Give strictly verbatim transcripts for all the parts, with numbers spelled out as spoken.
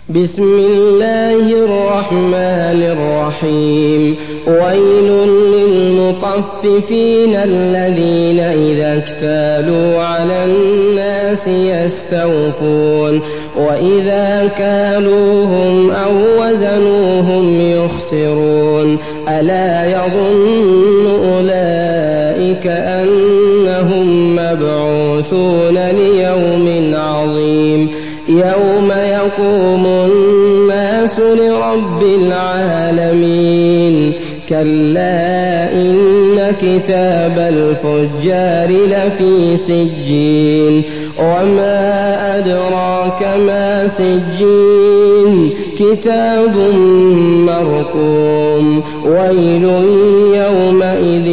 بسم الله الرحمن الرحيم ويل للمطففين الذين إذا اكتالوا على الناس يستوفون وإذا كالوهم أو وزنوهم يخسرون ألا يظن أولئك أنهم مبعوثون ليوم عظيم يوم يقوم الناس لرب العالمين كلا إن كتاب الفجار لفي سجين وما أدراك ما سجين كتاب مرقوم ويل يومئذ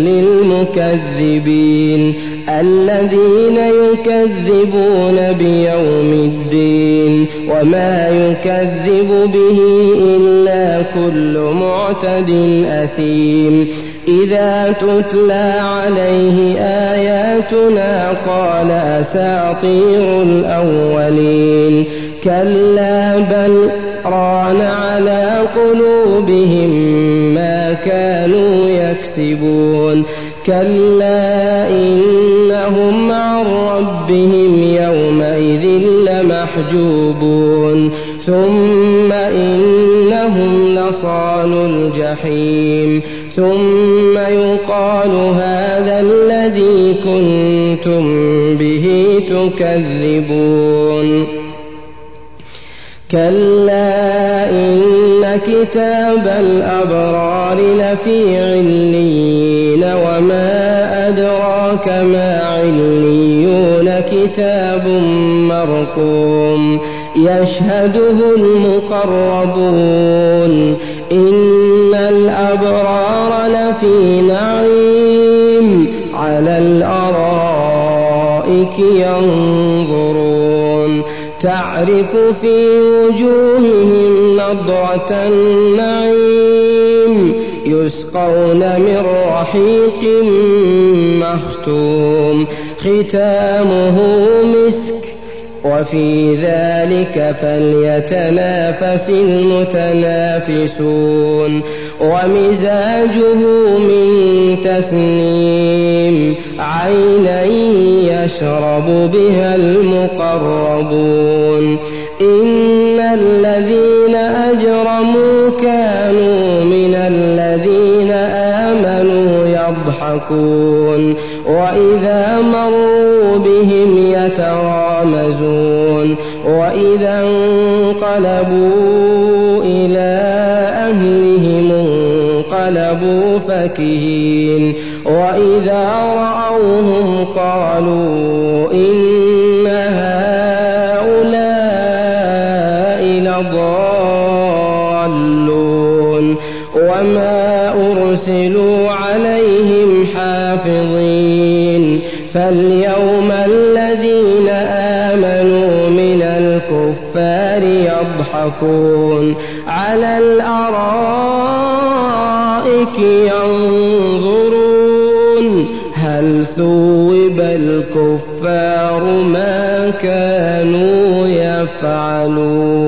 للمكذبين الذين يكذبون بيوم الدين وما يكذب به إلا كل معتد أثيم إذا تتلى عليه آياتنا قال أساطير الأولين كلا بل ران على قلوبهم ما كانوا يكسبون كلا إنهم عن ربهم يومئذ لمحجوبون ثم إنهم لصالو الجحيم ثم يقال هذا الذي كنتم به تكذبون كلا إن كتاب الأبرار لفي عليين وما أدراك ما عليون كتاب مرقوم يشهده المقربون إن الأبرار لفي نعيم على الأرائك ينظرون تعرف في وجوههم نضرة النعيم يسقون من رحيق مختوم ختامه مسك وفي ذلك فليتنافس المتنافسون ومزاجه من تسنيم عينا يشرب بها المقربون إن الذين أجرموا كانوا من الذين آمنوا يضحكون وإذا مروا بهم يتغامزون وإذا انقلبوا إلى أهلهم انقلبوا فكهين وإذا رأوهم قالوا إن هؤلاء لضالون وما أرسلوا عليهم حافظين فاليوم الذين آمنوا من الكفار يضحكون على الأرائك ينظرون هل ثوب الكفار ما كانوا يفعلون.